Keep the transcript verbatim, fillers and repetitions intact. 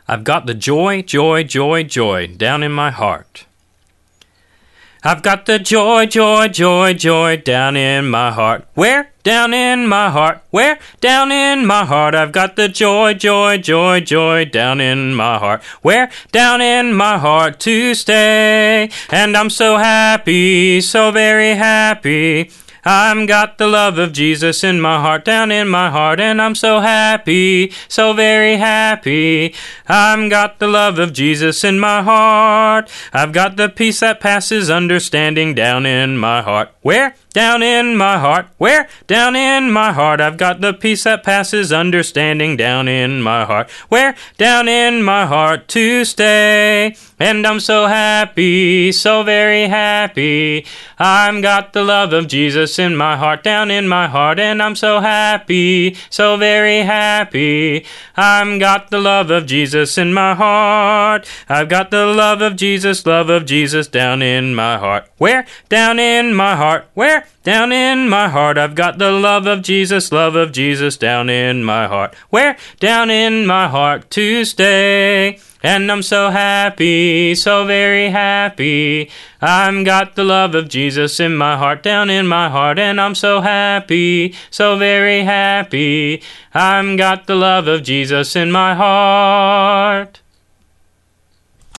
I've got the joy, joy, joy, joy down in my heart. I've got the joy, joy, joy, joy down in my heart. Where? Down in my heart. Where? Down in my heart. I've got the joy, joy, joy, joy down in my heart. Where? Down in my heart to stay. And I'm so happy, so very happy. I've got the love of Jesus in my heart, down in my heart, and I'm so happy, so very happy. I've got the love of Jesus in my heart. I've got the peace that passes understanding down in my heart. Where? Down in my heart. Where? Down in my heart. I've got the peace that passes understanding down in my heart. Where? Down in my heart to stay. And I'm so happy, so very happy. I've got the love of Jesus in my heart, down in my heart, and I'm so happy, so very happy. I've got the love of Jesus in my heart. I've got the love of Jesus, love of Jesus down in my heart. Where? Down in my heart. Where? Down in my heart. I've got the love of Jesus, love of Jesus down in my heart. Where? Down in my heart to stay. And I'm so happy, so very happy. I've got the love of Jesus in my heart, down in my heart, and I'm so happy, so very happy. I've got the love of Jesus in my heart.